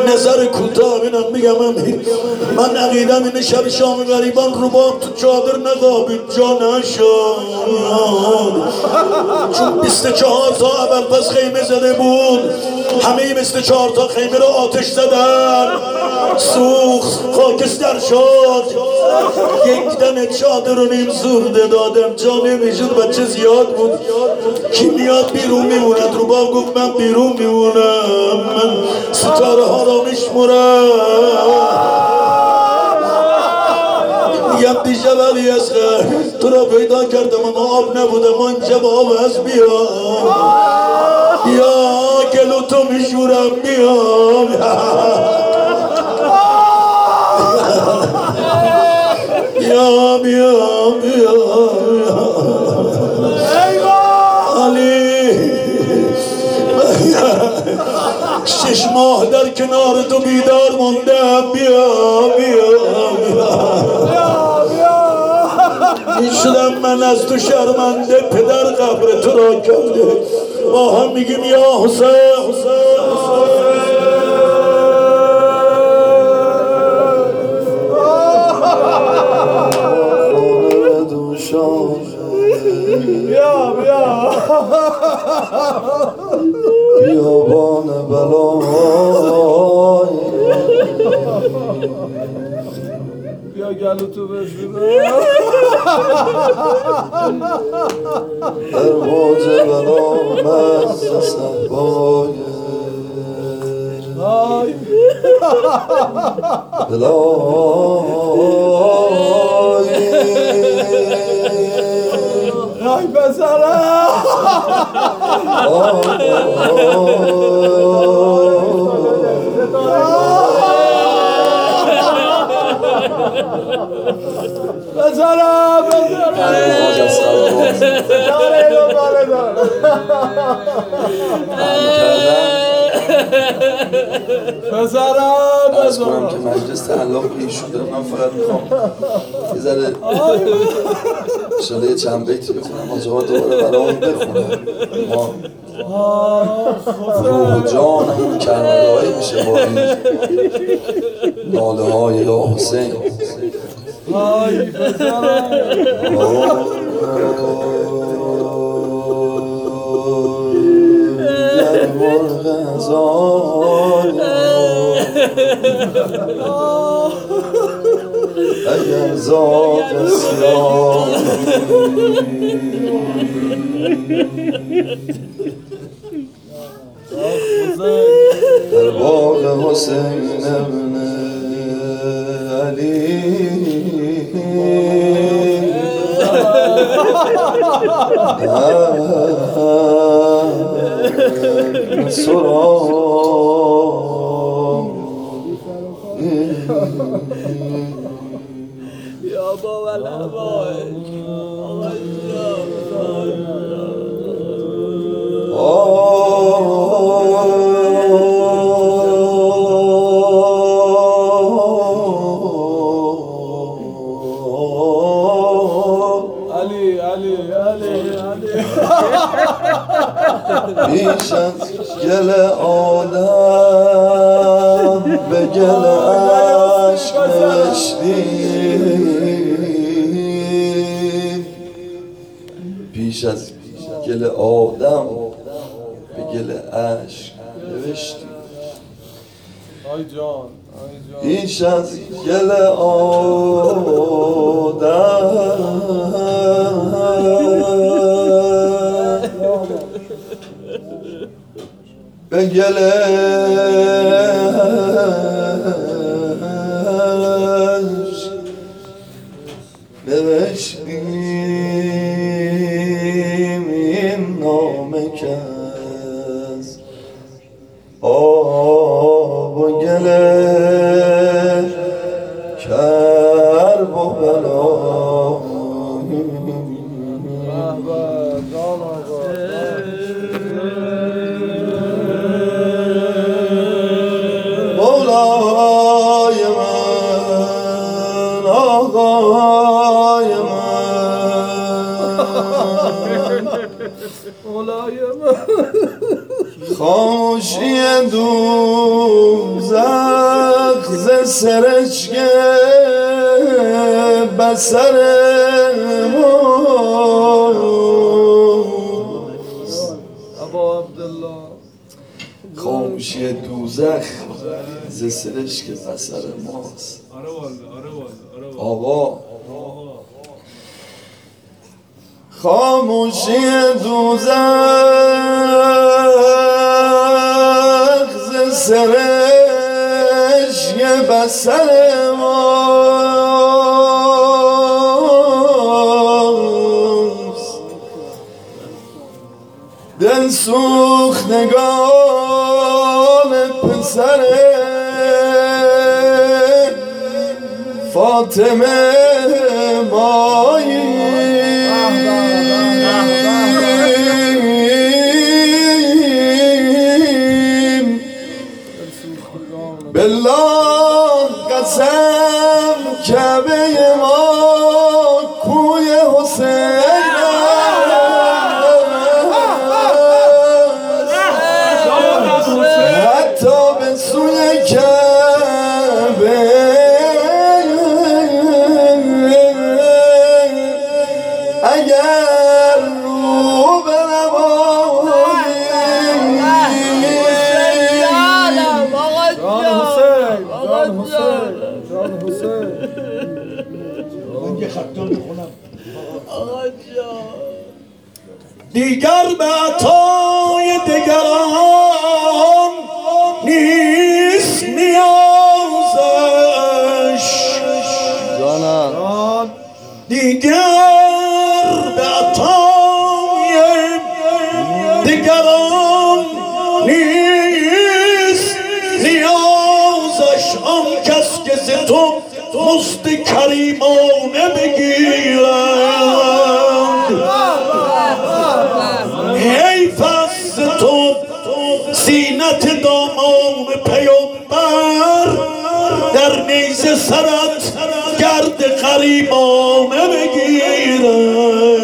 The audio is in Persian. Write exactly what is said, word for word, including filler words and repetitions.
نظر کوتاه اینم میگم امیر، من عقیدم اینه شب شام غریبان روباب تو چادر نقابید جا نشد، چون بیست و چهار تا اول پس خیمه زده بود، همه بیست و چهار تا خیمه رو آتش زدن، سوخت خاکستر شد، یک دم چادر رو نیم زورده دادم، جا نمیشد، بچه زیاد بود، کی میاد بیرون میموند؟ روباب گفت من بیرون میمونم، من ستاره ها را میشمرم. میگم دیشب علی اصغر تو را پیدا کردم اما آب نبودم، ما اینجا با آب هست، بیا بیا گلو تو میشورم، بیا بیا بیا بیا علی شش ماه در کنار تو بیدار موندم، بیا بیا این شدم من از تو شرمنده، پدر قبر تو را کرده، با هم میگیم یا حسین بیا بیا بیابان بلای بیا گلو تو بشونه درواز بلا مز صحبای ای بزرم بزرم بزرم عرض کنم که مجلس تعلق به ایشون دارم، من فقط میخوام یه ذره شده یه چند بیتی بخونم، آجاها دوباره برامون بخونم، ما روح و جانمون کربلایی میشه با این ناله های یا حسین. ای بزرم در مرغ هزار اگر زاد سیاه در باغ حسین ابن علی سرام یا بابا لبای علی علی علی علی بیش از گل عالم به گل عشق نوشتیم، بیش از گل آدم به گل عشق نوشتیم، آی جان بیش از گل آدم به گل عشق نوشتیم، این نامه که از آب و گل کرب و بلا مولای من آقای من مولای من خاموشی دوزخ ز سرشک بسر ماست. ابا عبدالله خاموشی دوزخ ز سرشک بسر ماست. آره والا آره والا آره والا آقا خاموشی دوزخ ز سرشک بسر ماست. دل سوختگان پسر فاطمه ماییم. بالله قسم کعبه ما کوی حسین حتی به سوی کعبه اگر رو بنماییم. جان حسین جان حسین جان حسین یه خطان بخونم. دیگر به عطای دگران نیست نیازش، جان دیگر به عطای دگران نیست نیازش. آن کس که ز تو مست کریمانه بگیرند، حیف است تو زینت دامان پیامبر در نیزه سرت گرد غریبانه بگیرند.